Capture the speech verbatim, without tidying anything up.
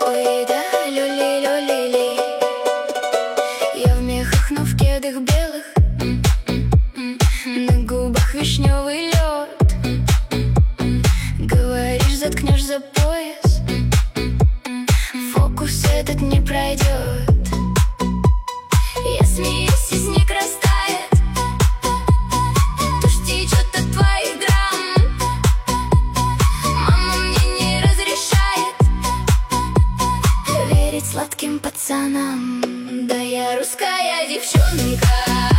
Ой, да, люли-люли-ли. Я в мехах, но в кедах белых, на губах вишневый лед. Говоришь, заткнешь за пояс, фокус этот не пройдет. Я смеюсь, и снег растает, дождь течет от твоих драм. Мама мне не разрешает верить сладким пацанам. Да я русская девчонка.